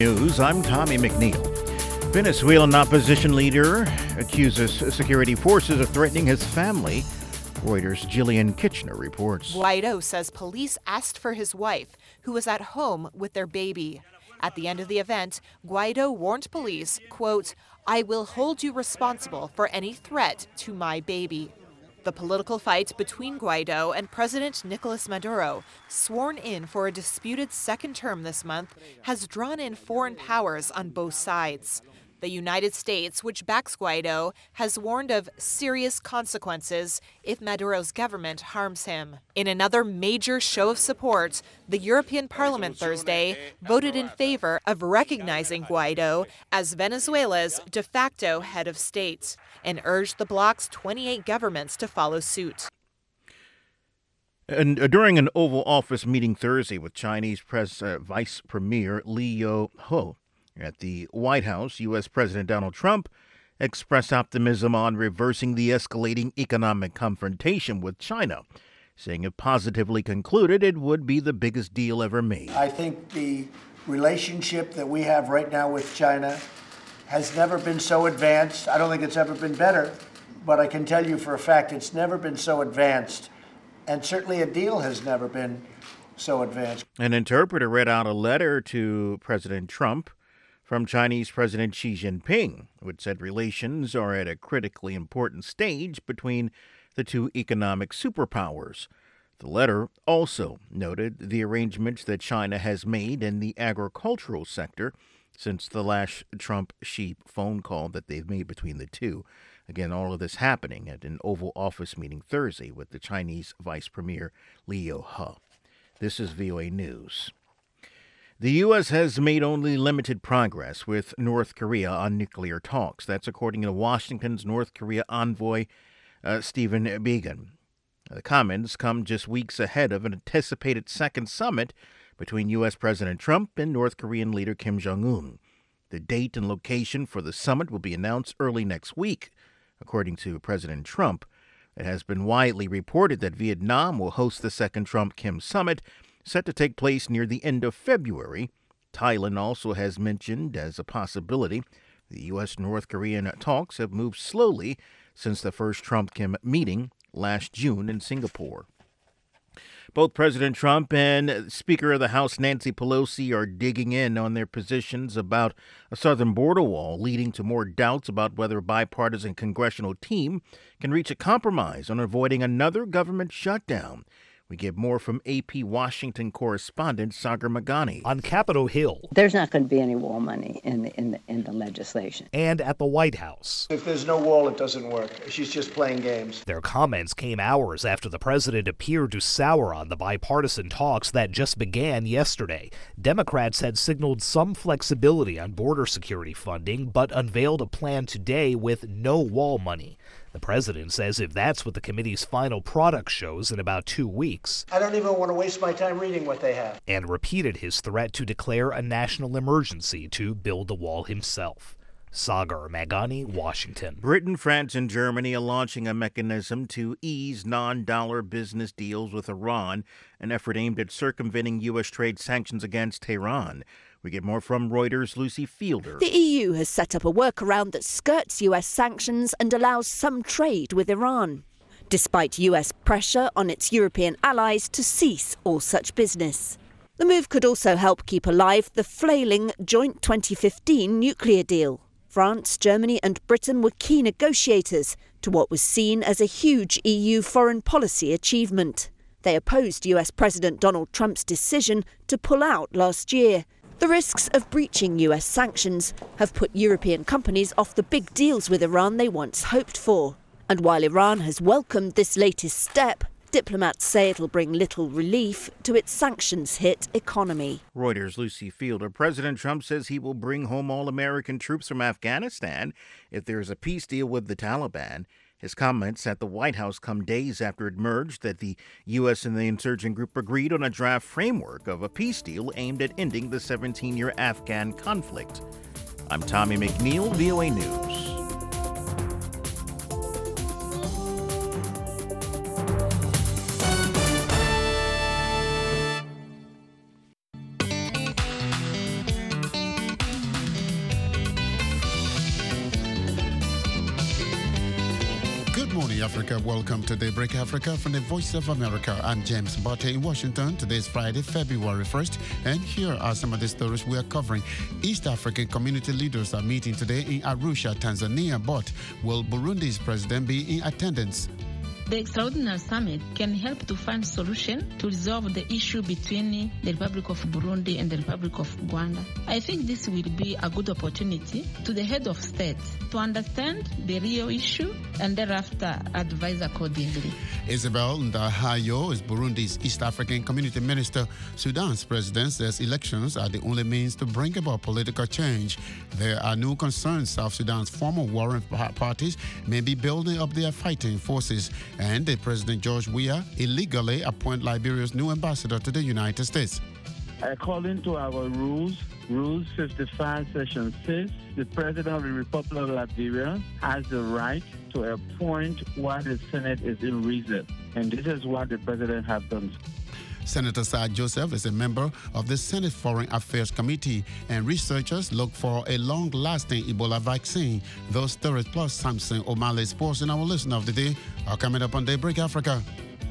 News, I'm Tommy McNeil. Venezuelan opposition leader accuses security forces of threatening his family. Reuters' Jillian Kitchener reports. Guaido says police asked for his wife, who was at home with their baby. At the end of the event, Guaido warned police, quote, "I will hold you responsible for any threat to my baby." The political fight between Guaido and President Nicolas Maduro, sworn in for a disputed second term this month, has drawn in foreign powers on both sides. The United States, which backs Guaido, has warned of serious consequences if Maduro's government harms him. In another major show of support, the European Parliament Thursday voted in favor of recognizing Guaido as Venezuela's de facto head of state and urged the bloc's 28 governments to follow suit. And during an Oval Office meeting Thursday with Chinese Vice Premier Liu He at the White House, U.S. President Donald Trump expressed optimism on reversing the escalating economic confrontation with China, saying if positively concluded, it would be the biggest deal ever made. I think the relationship that we have right now with China has never been so advanced. I don't think it's ever been better, but I can tell you for a fact it's never been so advanced, and certainly a deal has never been so advanced. An interpreter read out a letter to President Trump from Chinese President Xi Jinping, which said relations are at a critically important stage between the two economic superpowers. The letter also noted the arrangements that China has made in the agricultural sector since the last Trump-Xi phone call that they've made between the two. Again, all of this happening at an Oval Office meeting Thursday with the Chinese Vice Premier Liu He. This is VOA News. The U.S. has made only limited progress with North Korea on nuclear talks. That's according to Washington's North Korea envoy, Stephen Biegun. The comments come just weeks ahead of an anticipated second summit between U.S. President Trump and North Korean leader Kim Jong-un. The date and location for the summit will be announced early next week. According to President Trump, it has been widely reported that Vietnam will host the second Trump-Kim summit, set to take place near the end of February. Thailand also has mentioned as a possibility. The U.S.-North Korean talks have moved slowly since the first Trump-Kim meeting last June in Singapore. Both President Trump and Speaker of the House Nancy Pelosi are digging in on their positions about a southern border wall, leading to more doubts about whether a bipartisan congressional team can reach a compromise on avoiding another government shutdown. We get more from AP Washington correspondent Sagar Meghani. On Capitol Hill. There's not going to be any wall money in the legislation. And at the White House. If there's no wall, it doesn't work. She's just playing games. Their comments came hours after the president appeared to sour on the bipartisan talks that just began yesterday. Democrats had signaled some flexibility on border security funding, but unveiled a plan today with no wall money. The president says if that's what the committee's final product shows in about 2 weeks. I don't even want to waste my time reading what they have. And repeated his threat to declare a national emergency to build the wall himself. Sagar Meghani, Washington. Britain, France, and Germany are launching a mechanism to ease non-dollar business deals with Iran, an effort aimed at circumventing U.S. trade sanctions against Tehran. We get more from Reuters' Lucy Fielder. The EU has set up a workaround that skirts US sanctions and allows some trade with Iran, despite US pressure on its European allies to cease all such business. The move could also help keep alive the flailing joint 2015 nuclear deal. France, Germany and Britain were key negotiators to what was seen as a huge EU foreign policy achievement. They opposed US President Donald Trump's decision to pull out last year. The risks of breaching US sanctions have put European companies off the big deals with Iran they once hoped for. And while Iran has welcomed this latest step, diplomats say it'll bring little relief to its sanctions-hit economy. Reuters' Lucy Fielder. President Trump says he will bring home all American troops from Afghanistan if there is a peace deal with the Taliban. His comments at the White House come days after it emerged that the U.S. and the insurgent group agreed on a draft framework of a peace deal aimed at ending the 17-year Afghan conflict. I'm Tommy McNeil, VOA News. morning, Africa. Welcome to Daybreak Africa from the Voice of America. I'm James Botte in Washington. Today is Friday, February 1st, and here are some of the stories we are covering. East African community leaders are meeting today in Arusha, Tanzania, but will Burundi's president be in attendance? The extraordinary summit can help to find solution to resolve the issue between the Republic of Burundi and the Republic of Rwanda. I think this will be a good opportunity to the head of state to understand the real issue and thereafter advise accordingly. Isabel Ndahayo is Burundi's East African Community Minister. Sudan's president says elections are the only means to bring about political change. There are no concerns South Sudan's former warring parties may be building up their fighting forces. And President George Weah illegally appoint Liberia's new ambassador to the United States. According to our rules 55, Section 6, the President of the Republic of Liberia has the right to appoint while the Senate is in recess. And this is what the President has done. Senator Saad Joseph is a member of the Senate Foreign Affairs Committee, and researchers look for a long-lasting Ebola vaccine. Those stories plus Samson O'Malley Sports in our Listener of the Day are coming up on Daybreak Africa.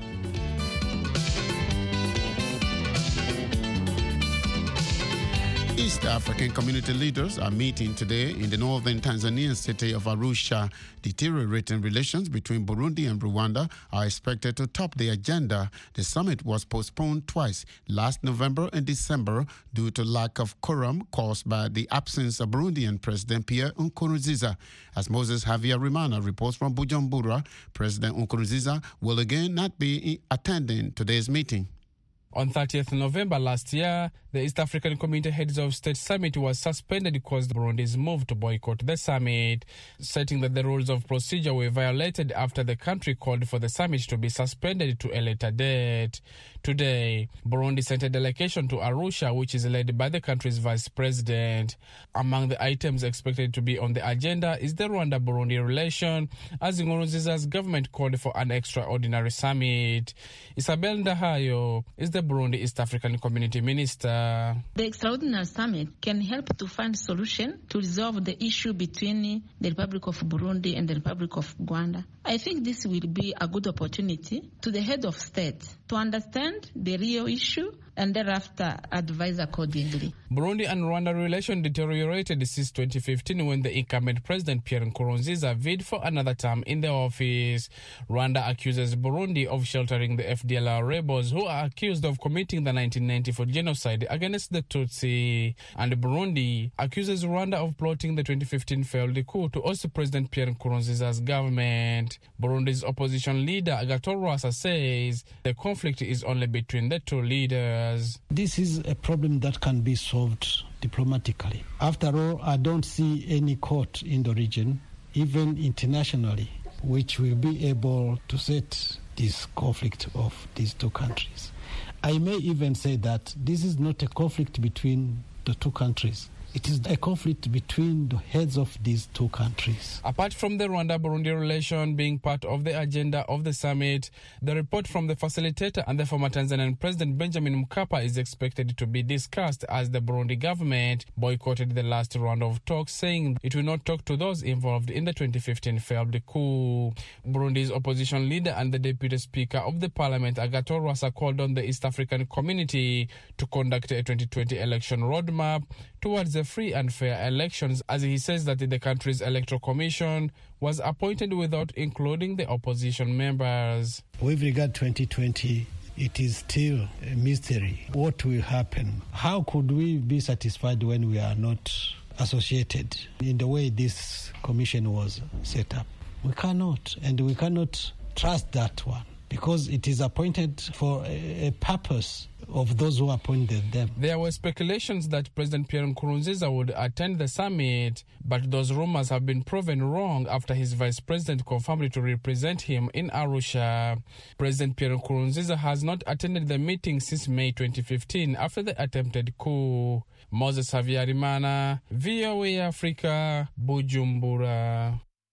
East African community leaders are meeting today in the northern Tanzanian city of Arusha. Deteriorating relations between Burundi and Rwanda are expected to top the agenda. The summit was postponed twice, last November and December, due to lack of quorum caused by the absence of Burundian President Pierre Nkurunziza. As Moses Javier Rimana reports from Bujumbura, President Nkurunziza will again not be attending today's meeting. On 30th November last year, the East African Community Heads of State Summit was suspended because Burundi's move to boycott the summit, citing that the rules of procedure were violated after the country called for the summit to be suspended to a later date. Today, Burundi sent a delegation to Arusha, which is led by the country's vice president. Among the items expected to be on the agenda is the Rwanda-Burundi relation, as Nkurunziza's government called for an extraordinary summit. Isabel Ndahayo is the Burundi East African Community Minister. The extraordinary summit can help to find solution to resolve the issue between the Republic of Burundi and the Republic of Rwanda. I think this will be a good opportunity to the head of state to understand the real issue and thereafter advise accordingly. Burundi and Rwanda relation deteriorated since 2015 when the incumbent President Pierre Nkurunziza bid for another term in the office. Rwanda accuses Burundi of sheltering the FDLR rebels who are accused of committing the 1994 genocide against the Tutsi. And Burundi accuses Rwanda of plotting the 2015 failed coup to oust President Pierre Nkurunziza's government. Burundi's opposition leader Agathon Rwasa says the conflict is only between the two leaders. This is a problem that can be solved diplomatically. After all, I don't see any court in the region, even internationally, which will be able to set this conflict of these two countries. I may even say that this is not a conflict between the two countries. It is a conflict between the heads of these two countries. Apart from the Rwanda-Burundi relation being part of the agenda of the summit, the report from the facilitator and the former Tanzanian President Benjamin Mkapa is expected to be discussed as the Burundi government boycotted the last round of talks, saying it will not talk to those involved in the 2015 failed coup. Burundi's opposition leader and the deputy speaker of the parliament, Agathon Rwasa, called on the East African community to conduct a 2020 election roadmap towards the free and fair elections, as he says that the country's electoral commission was appointed without including the opposition members. With regard to 2020, it is still a mystery. What will happen? How could we be satisfied when we are not associated in the way this commission was set up? We cannot, and we cannot trust that one, because it is appointed for a purpose of those who appointed them. There were speculations that President Pierre Nkurunziza would attend the summit, but those rumors have been proven wrong after his vice president confirmed to represent him in Arusha. President Pierre Nkurunziza has not attended the meeting since May 2015 after the attempted coup. Moses Javier Rimana, VOA Africa, Bujumbura.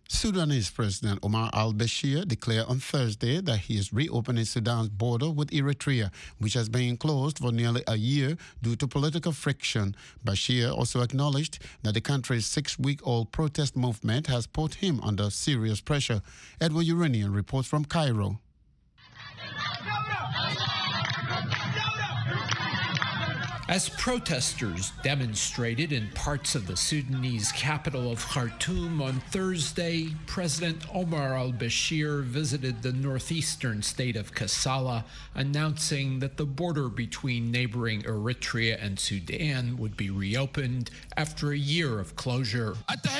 Sudanese President Omar al-Bashir declared on Thursday that he is reopening Sudan's border with Eritrea, which has been closed for nearly a year due to political friction. Bashir also acknowledged that the country's 6-week-old protest movement has put him under serious pressure. Edward Uranian reports from Cairo. As protesters demonstrated in parts of the Sudanese capital of Khartoum on Thursday, President Omar al-Bashir visited the northeastern state of Kassala, announcing that the border between neighboring Eritrea and Sudan would be reopened after a year of closure.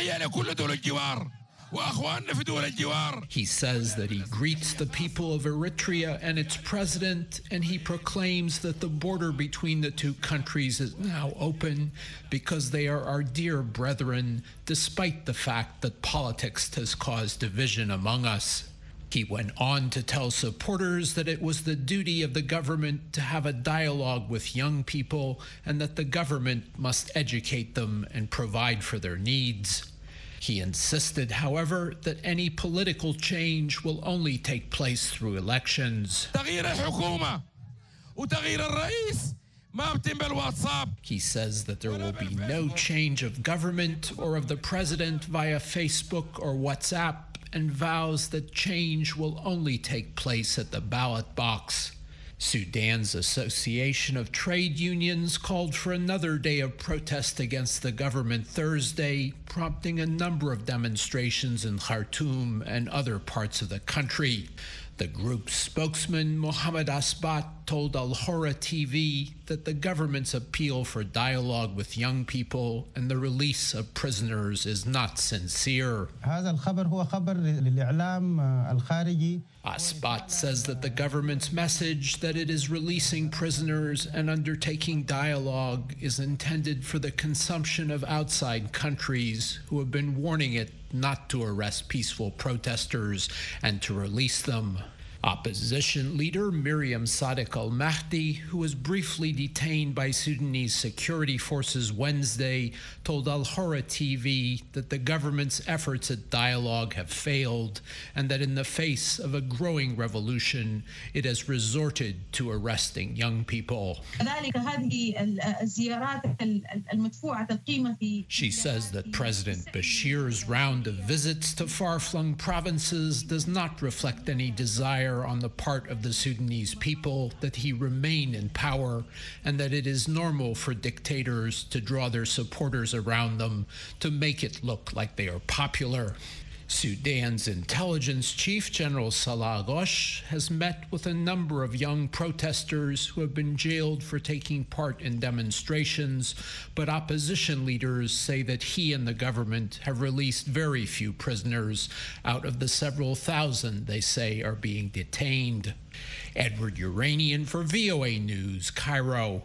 He says that he greets the people of Eritrea and its president, and he proclaims that the border between the two countries is now open because they are our dear brethren, despite the fact that politics has caused division among us. He went on to tell supporters that it was the duty of the government to have a dialogue with young people and that the government must educate them and provide for their needs. He insisted, however, that any political change will only take place through elections. He says that there will be no change of government or of the president via Facebook or WhatsApp, and vows that change will only take place at the ballot box. Sudan's Association of Trade Unions called for another day of protest against the government Thursday, prompting a number of demonstrations in Khartoum and other parts of the country. The group's spokesman, Mohammed Asbat, told Al Hora TV that the government's appeal for dialogue with young people and the release of prisoners is not sincere. Asbat says that the government's message that it is releasing prisoners and undertaking dialogue is intended for the consumption of outside countries who have been warning it not to arrest peaceful protesters and to release them. Opposition leader Miriam Sadiq al-Mahdi, who was briefly detained by Sudanese security forces Wednesday, told Al Hora TV that the government's efforts at dialogue have failed and that in the face of a growing revolution, it has resorted to arresting young people. She says that President Bashir's round of visits to far-flung provinces does not reflect any desire on the part of the Sudanese people that he remain in power, and that it is normal for dictators to draw their supporters around them to make it look like they are popular. Sudan's intelligence chief, General Salah Ghosh, has met with a number of young protesters who have been jailed for taking part in demonstrations, but opposition leaders say that he and the government have released very few prisoners out of the several thousand they say are being detained. Edward Uranian for VOA News, Cairo.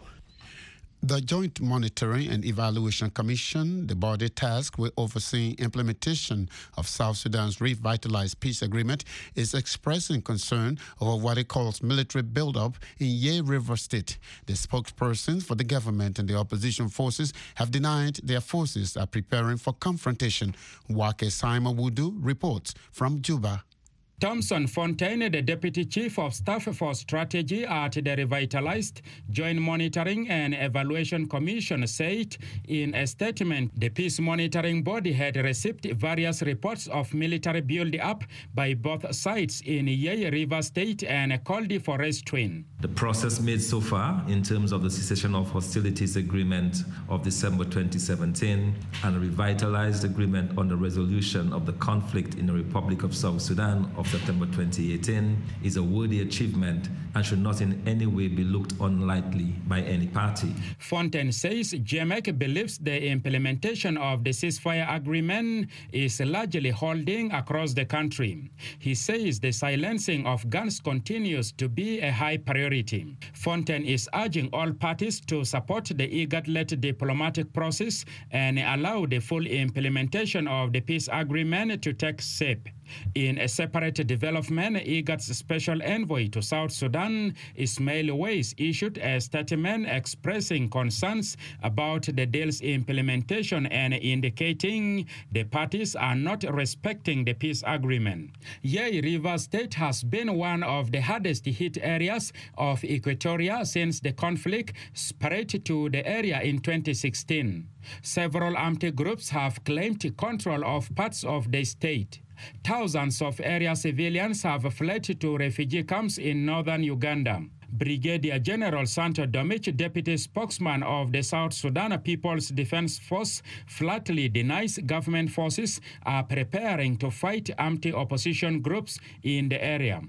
The Joint Monitoring and Evaluation Commission, the body tasked with overseeing implementation of South Sudan's revitalized peace agreement, is expressing concern over what it calls military buildup in Ye River State. The spokespersons for the government and the opposition forces have denied their forces are preparing for confrontation. Wake Saima Wudu reports from Juba. Thomson Fontaine, the Deputy Chief of Staff for Strategy at the Revitalized Joint Monitoring and Evaluation Commission, said in a statement the peace monitoring body had received various reports of military build-up by both sides in Ye River State and called for restraint. The process made so far in terms of the cessation of hostilities agreement of December 2017 and a revitalized agreement on the resolution of the conflict in the Republic of South Sudan of September 2018 is a worthy achievement and should not in any way be looked on lightly by any party. Fontaine says JMEC believes the implementation of the ceasefire agreement is largely holding across the country. He says the silencing of guns continues to be a high priority. Fontaine is urging all parties to support the IGAD-led diplomatic process and allow the full implementation of the peace agreement to take shape. In a separate development, IGAD's special envoy to South Sudan, Ismail Weiss, issued a statement expressing concerns about the deal's implementation and indicating the parties are not respecting the peace agreement. Yei River State has been one of the hardest hit areas of Equatoria since the conflict spread to the area in 2016. Several armed groups have claimed control of parts of the state. Thousands of area civilians have fled to refugee camps in northern Uganda. Brigadier General Santo Domich, deputy spokesman of the South Sudan People's Defense Force, flatly denies government forces are preparing to fight anti-opposition groups in the area.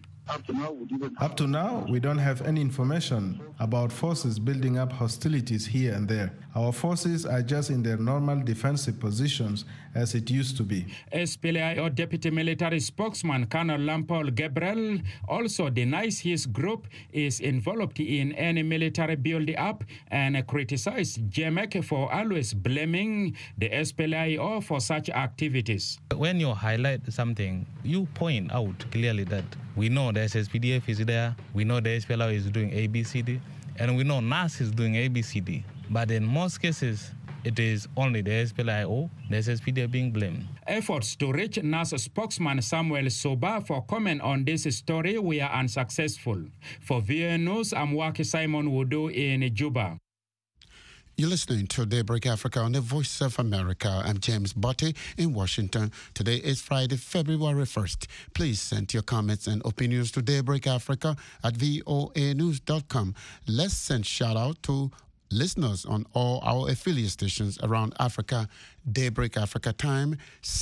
Up to now, we don't have any information about forces building up hostilities here and there. Our forces are just in their normal defensive positions as it used to be. SPLIO Deputy Military Spokesman Colonel Lampol Gabriel also denies his group is involved in any military build-up and criticized JMEC for always blaming the SPLIO for such activities. When you highlight something, you point out clearly that we know the SSPDF is there, we know the SPLIO is doing ABCD, and we know NAS is doing ABCD. But in most cases, it is only the SPLIO, the SSPDF being blamed. Efforts to reach NAS spokesman Samuel Soba for comment on this story were unsuccessful. For VOA News, I'm Waki Simon Wudu in Juba. You're listening to Daybreak Africa on the Voice of America. I'm James Botte in Washington. Today is Friday, February 1st. Please send your comments and opinions to Daybreak Africa at voanews.com. Let's send shout out to listeners on all our affiliate stations around Africa. Daybreak Africa time,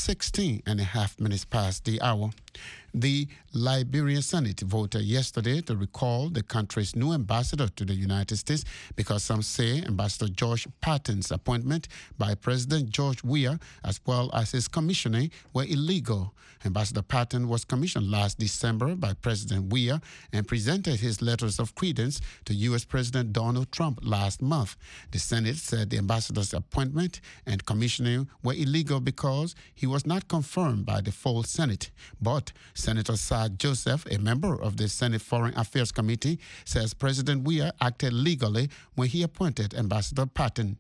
16 and a half minutes past the hour. The Liberian Senate voted yesterday to recall the country's new ambassador to the United States because some say Ambassador George Patton's appointment by President George Weah as well as his commissioning were illegal. Ambassador Patton was commissioned last December by President Weah and presented his letters of credence to U.S. President Donald Trump last month. The Senate said the ambassador's appointment and commissioning were illegal because he was not confirmed by the full Senate. But Senator Saad Joseph, a member of the Senate Foreign Affairs Committee, says President Weah acted legally when he appointed Ambassador Patton.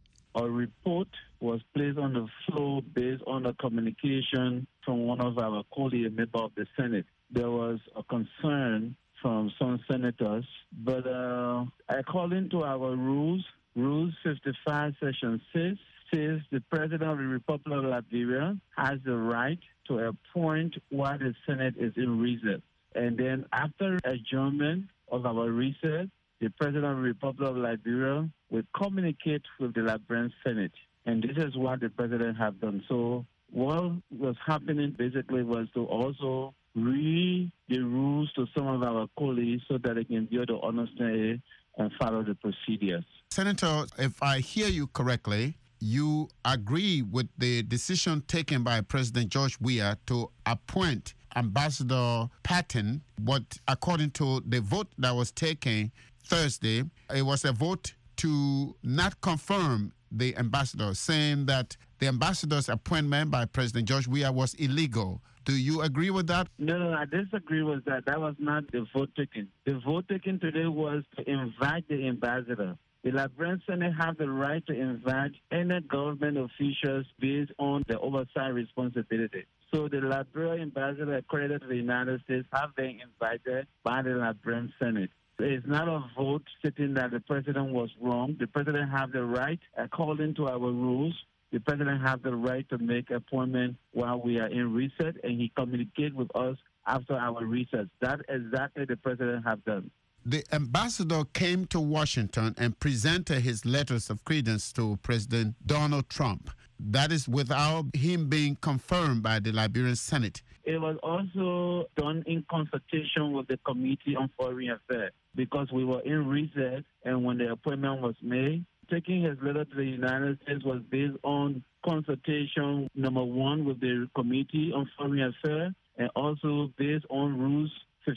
A report was placed on the floor based on a communication from one of our colleagues, a member of the Senate. There was a concern from some senators, but according to our rules, Rule 55, Section 6, says the President of the Republic of Liberia has the right to appoint while the Senate is in recess. And then after adjournment of our recess, the President of the Republic of Liberia will communicate with the Liberian Senate. And this is what the President has done. So what was happening basically was to also read the rules to some of our colleagues so that they can be able to understand it and follow the procedures. Senator, if I hear you correctly, you agree with the decision taken by President George Weah to appoint Ambassador Patton, but according to the vote that was taken Thursday, it was a vote to not confirm the ambassador, saying that the ambassador's appointment by President George Weah was illegal. Do you agree with that? No, I disagree with that. That was not the vote taken. The vote taken today was to invite the ambassador. The Liberian Senate have the right to invite any government officials based on the oversight responsibility. So the Liberian ambassador accredited to the United States have been invited by the Liberian Senate. It's not a vote stating that the president was wrong. The president have the right, according to our rules, the president have the right to make appointment while we are in recess, and he communicate with us after our recess. That exactly the president have done. The ambassador came to Washington and presented his letters of credence to President Donald Trump. That is without him being confirmed by the Liberian Senate. It was also done in consultation with the Committee on Foreign Affairs because we were in recess, and when the appointment was made, taking his letter to the United States was based on consultation, number one, with the Committee on Foreign Affairs, and also based on Rules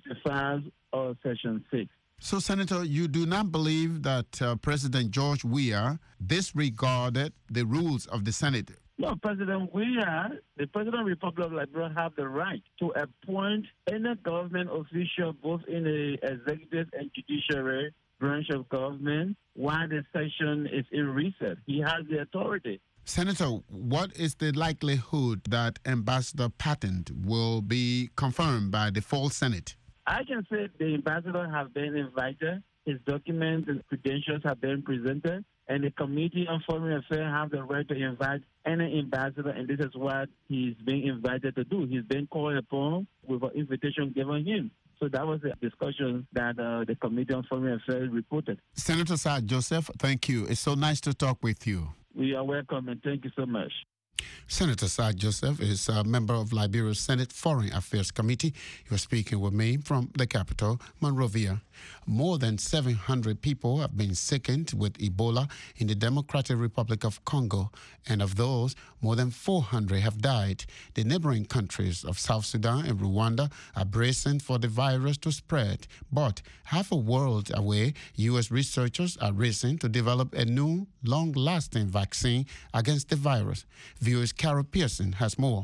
55 or Section 6. So, Senator, you do not believe that President George Weah disregarded the rules of the Senate? No, President, the President of the Republic of Liberia have the right to appoint any government official, both in the executive and judiciary branch of government, while the session is in recess. He has the authority. Senator, what is the likelihood that Ambassador Patton will be confirmed by the full Senate? I can say the ambassador has been invited, his documents and credentials have been presented, and the Committee on Foreign Affairs have the right to invite any ambassador, and this is what he's being invited to do. He's been called upon with an invitation given him. So that was the discussion that the Committee on Foreign Affairs reported. Senator Sir Joseph, thank you. It's so nice to talk with you. We are welcome, and thank you so much. Senator Sir Joseph is a member of Liberia's Senate Foreign Affairs Committee. You're speaking with me from the capital, Monrovia. More than 700 people have been sickened with Ebola in the Democratic Republic of Congo, and of those, more than 400 have died. The neighboring countries of South Sudan and Rwanda are bracing for the virus to spread. But half a world away, U.S. researchers are racing to develop a new, long-lasting vaccine against the virus. VOA's Carol Pearson has more.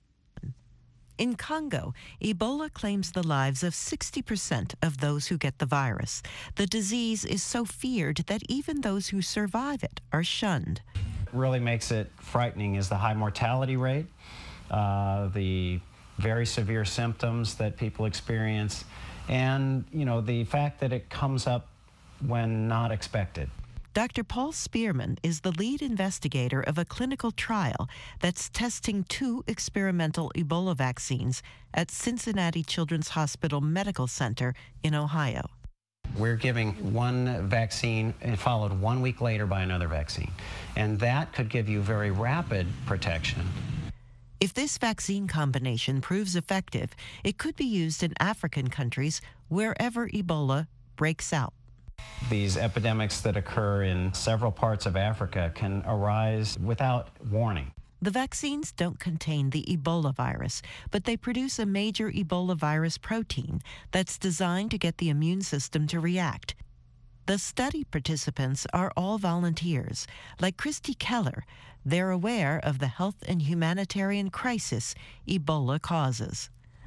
In Congo, Ebola claims the lives of 60% of those who get the virus. The disease is so feared that even those who survive it are shunned. What really makes it frightening is the high mortality rate, the very severe symptoms that people experience, and the fact that it comes up when not expected. Dr. Paul Spearman is the lead investigator of a clinical trial that's testing 2 experimental Ebola vaccines at Cincinnati Children's Hospital Medical Center in Ohio. We're giving one vaccine and followed 1 week later by another vaccine, and that could give you very rapid protection. If this vaccine combination proves effective, it could be used in African countries wherever Ebola breaks out. These epidemics that occur in several parts of Africa can arise without warning. The vaccines don't contain the Ebola virus, but they produce a major Ebola virus protein that's designed to get the immune system to react. The study participants are all volunteers. Like Christy Keller, they're aware of the health and humanitarian crisis Ebola causes.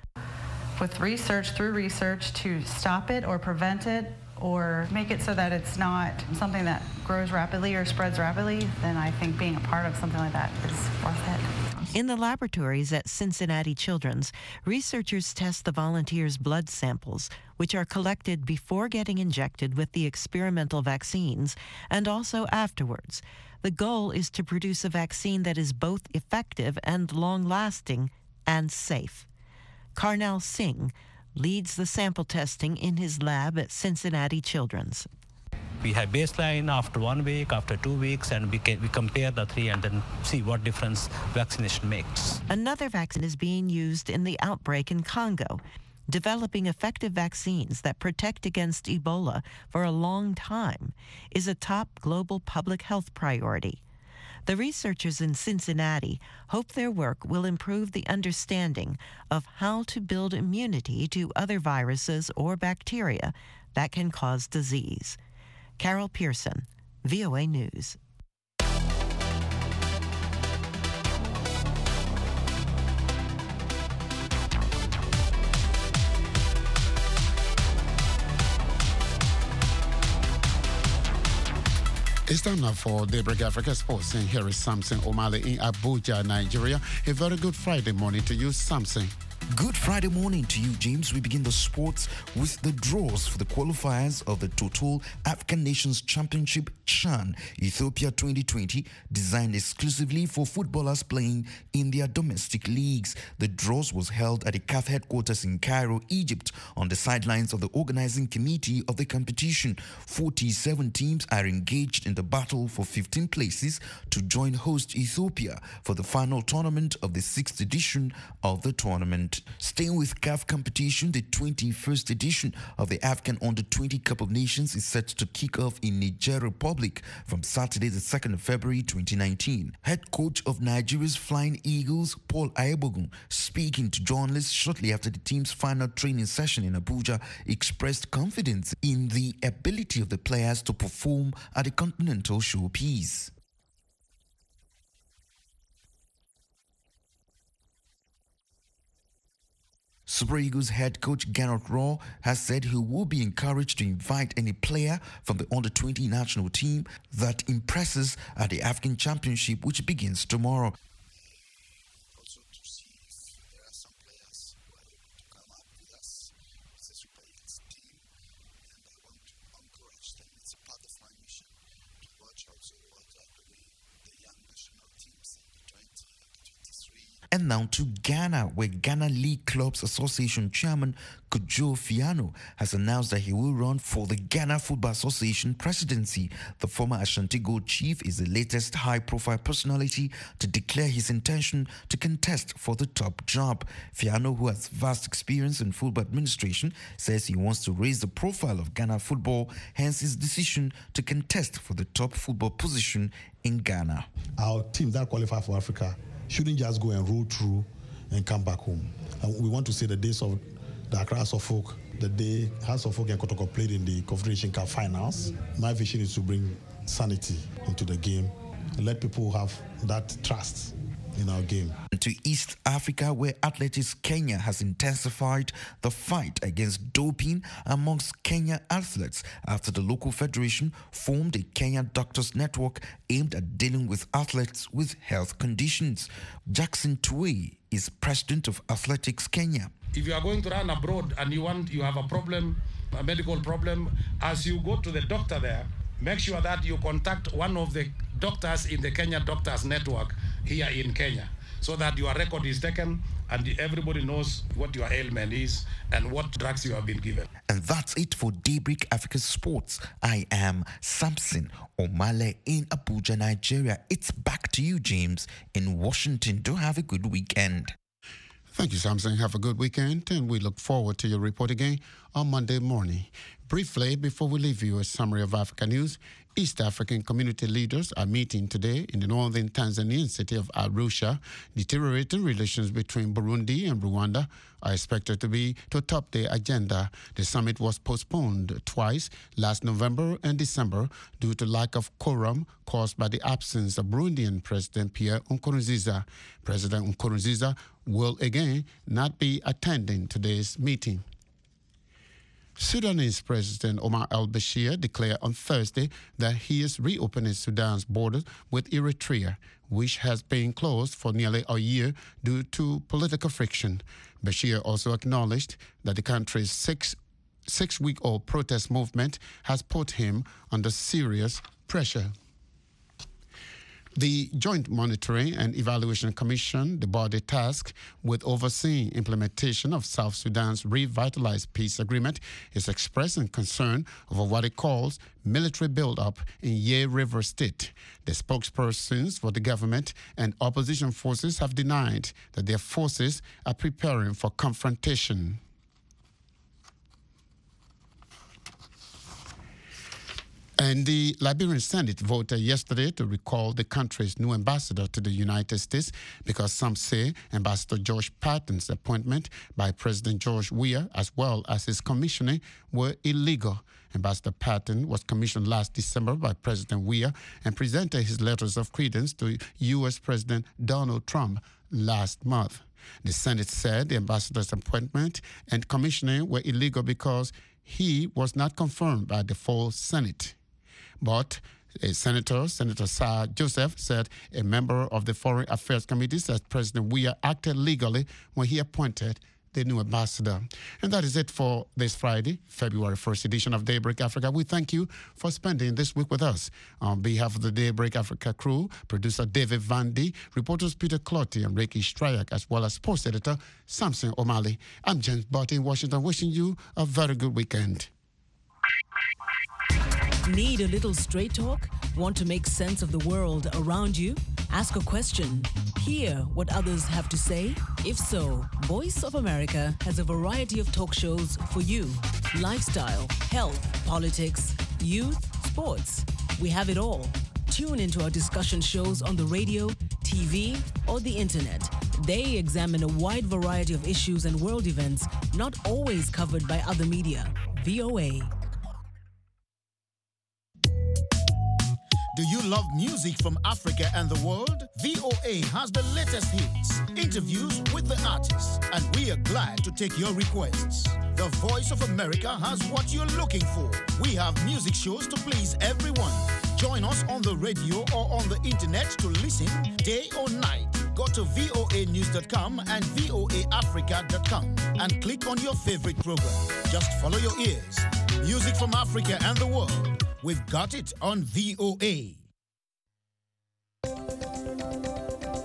With research to stop it or prevent it, or make it so that it's not something that grows rapidly or spreads rapidly, then I think being a part of something like that is worth it. In the laboratories at Cincinnati Children's, researchers test the volunteers' blood samples, which are collected before getting injected with the experimental vaccines and also afterwards. The goal is to produce a vaccine that is both effective and long-lasting and safe. Karnal Singh leads the sample testing in his lab at Cincinnati Children's. We have baseline after 1 week, after 2 weeks, and we compare the 3 and then see what difference vaccination makes. Another vaccine is being used in the outbreak in Congo. Developing effective vaccines that protect against Ebola for a long time is a top global public health priority. The researchers in Cincinnati hope their work will improve the understanding of how to build immunity to other viruses or bacteria that can cause disease. Carol Pearson, VOA News. It's time now for Daybreak Africa Sports, and here is Samson O'Malley in Abuja, Nigeria. A very good Friday morning to you, Samson. Good Friday morning to you, James. We begin the sports with the draws for the qualifiers of the Total African Nations Championship CHAN Ethiopia 2020, designed exclusively for footballers playing in their domestic leagues. The draws was held at the CAF headquarters in Cairo, Egypt, on the sidelines of the organizing committee of the competition. 47 teams are engaged in the battle for 15 places to join host Ethiopia for the final tournament of the 6th edition of the tournament. Staying with CAF competition, the 21st edition of the African Under-20 Cup of Nations is set to kick off in Niger Republic from Saturday the 2nd of February 2019. Head coach of Nigeria's Flying Eagles, Paul Ayebogun, speaking to journalists shortly after the team's final training session in Abuja, expressed confidence in the ability of the players to perform at the Continental Showpiece. Super Eagles head coach Gernot Rohr has said he will be encouraged to invite any player from the under-20 national team that impresses at the African Championship, which begins tomorrow. And now to Ghana, where Ghana League Clubs Association Chairman Kojo Fiano has announced that he will run for the Ghana Football Association presidency. The former Ashanti Gold chief is the latest high-profile personality to declare his intention to contest for the top job. Fiano, who has vast experience in football administration, says he wants to raise the profile of Ghana football, hence his decision to contest for the top football position in Ghana. Our teams that qualify for Africa shouldn't just go and roll through and come back home. And we want to see the days of the Accra Suffolk, the day Suffolk and Kotoko played in the Confederation Cup finals. My vision is to bring sanity into the game and let people have that trust in our game. To East Africa, where Athletics Kenya has intensified the fight against doping amongst Kenya athletes after the local federation formed a Kenya Doctors Network aimed at dealing with athletes with health conditions. Jackson Tuwei is president of Athletics Kenya. If you are going to run abroad and you have a problem, a medical problem, as you go to the doctor there, make sure that you contact one of the doctors in the Kenya Doctors Network here in Kenya, so that your record is taken and everybody knows what your ailment is and what drugs you have been given. And that's it for Daybreak Africa Sports. I am Samson Omale in Abuja, Nigeria. It's back to you, James, in Washington. Do have a good weekend. Thank you, Samson. Have a good weekend, and we look forward to your report again on Monday morning. Briefly, before we leave you a summary of Africa news, East African community leaders are meeting today in the northern Tanzanian city of Arusha. Deteriorating relations between Burundi and Rwanda are expected to top the agenda. The summit was postponed twice, last November and December, due to lack of quorum caused by the absence of Burundian President Pierre Nkurunziza. President Nkurunziza will again not be attending today's meeting. Sudanese President Omar al-Bashir declared on Thursday that he is reopening Sudan's borders with Eritrea, which has been closed for nearly a year due to political friction. Bashir also acknowledged that the country's six-week-old protest movement has put him under serious pressure. The Joint Monitoring and Evaluation Commission, the body tasked with overseeing implementation of South Sudan's revitalized peace agreement, is expressing concern over what it calls military buildup in Ye River State. The spokespersons for the government and opposition forces have denied that their forces are preparing for confrontation. And the Liberian Senate voted yesterday to recall the country's new ambassador to the United States because some say Ambassador George Patton's appointment by President George Weah, as well as his commissioning, were illegal. Ambassador Patton was commissioned last December by President Weah and presented his letters of credence to U.S. President Donald Trump last month. The Senate said the ambassador's appointment and commissioning were illegal because he was not confirmed by the full Senate. But Senator Sir Joseph said a member of the Foreign Affairs Committee said President Weah acted legally when he appointed the new ambassador. And that is it for this Friday, February 1st edition of Daybreak Africa. We thank you for spending this week with us. On behalf of the Daybreak Africa crew, producer David Vandy, reporters Peter Clotty and Ricky Stryak, as well as sports editor Samson O'Malley, I'm James Barty in Washington, wishing you a very good weekend. Need a little straight talk? Want to make sense of the world around you? Ask a question. Hear what others have to say? If so, Voice of America has a variety of talk shows for you. Lifestyle, health, politics, youth, sports. We have it all. Tune into our discussion shows on the radio, TV, or the internet. They examine a wide variety of issues and world events not always covered by other media. VOA. Do you love music from Africa and the world? VOA has the latest hits, interviews with the artists, and we are glad to take your requests. The Voice of America has what you're looking for. We have music shows to please everyone. Join us on the radio or on the internet to listen day or night. Go to voanews.com and voaafrica.com and click on your favorite program. Just follow your ears. Music from Africa and the world. We've got it on VOA.